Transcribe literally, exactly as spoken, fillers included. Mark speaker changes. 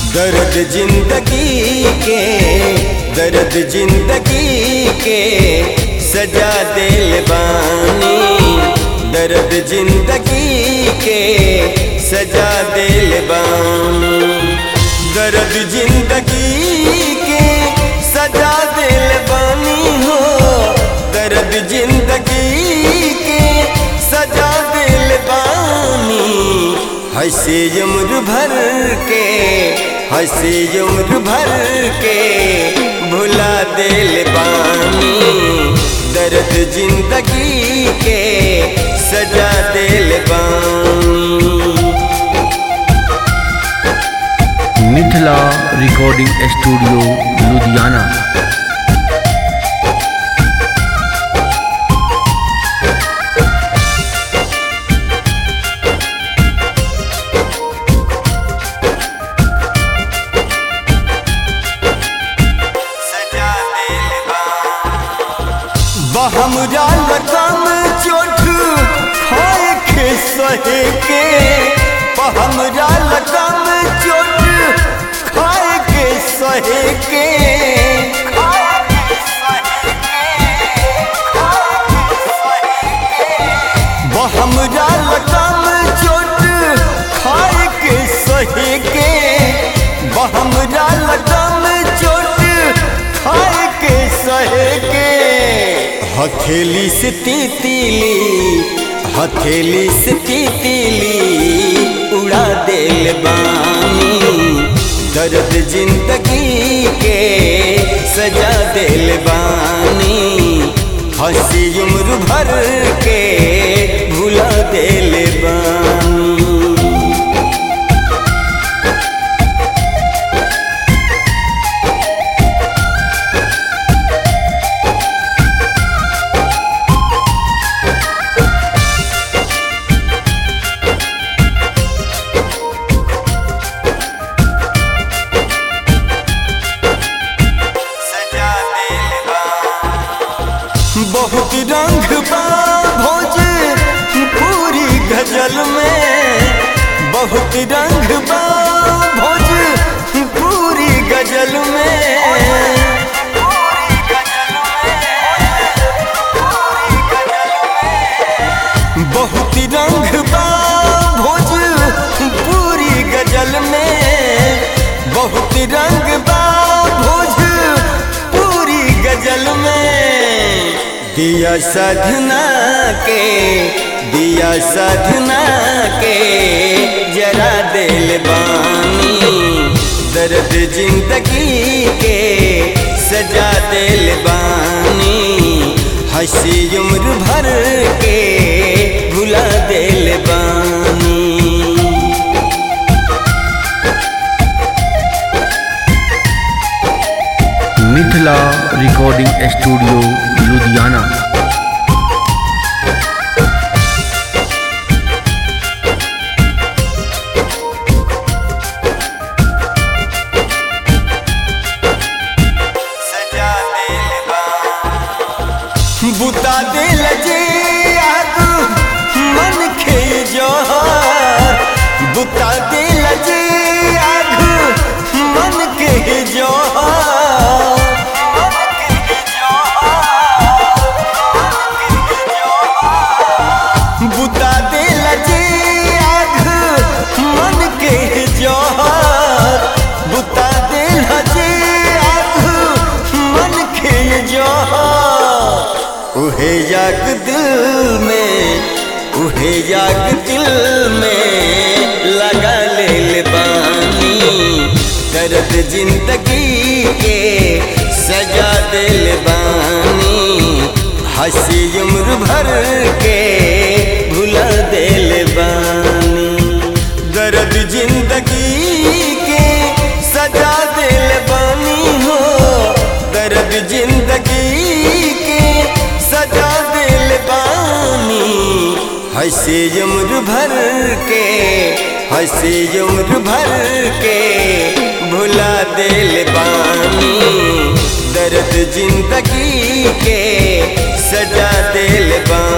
Speaker 1: दर्द जिंदगी के दर्द जिंदगी के सजा दिल बानी, दर्द जिंदगी के सजा दिल बानी, दर्द जिंदगी के सजा दिल बानी हो, दर्द जिंदगी के सजा दिल बानी। हंसे उम्र भर के हंसे उम्र भर के भुला दिल बानी, दर्द जिंदगी के सजा दिल बानी।
Speaker 2: Mithila recording studio Ludhiana.
Speaker 1: हमरा लगम चोट खाए के सहे के, हमरा लगम चोट खाए के सहे के, हमरा लगम चोट खाए के सहे के, हमरा लगम चोट खाए के सहे के। हथेली से तीतीली हथेली से तीतीली उड़ा दिल बानी, दर्द जिंदगी के सजा दिल बानी। हंसी उम्र भर के भुला दिल बानी। बहुत रंग बा भोजपुरी गजल में, बहुत रंग बा भोजपुरी गजल में, बहुत रंग बा भोजपुरी गजल में, बहुत रंग बा भोजपुरी गजल में। दिया साधना के दिया साधना के जरा दिल बानी, दर्द जिंदगी के सजा दिल बानी। हंसी उम्र भर के भुला दिल बानी।
Speaker 2: Mithila recording studio Ludhiana.
Speaker 1: बुता दिल जे आग मन के जोहर, बुता दिल जे आग मन के जोहर, बुता दिल जे आग मन के जोहर, बुता दिल जे आग मन के जोहर। उहे जाग दिल में उहे जाग दिल में लगा ले बानी, दर्द जिंदगी के सजा दिल बानी। हंसी उम्र भर के भुला दिल बानी, दर्द जिंदगी के सजा दिल बानी हो, दर्द जिंदगी के सजा दिल बानी। हंसी उम्र भर के हंसी उम्र भर के भुला दिल बानी, दर्द जिंदगी के सजा दिल बानी।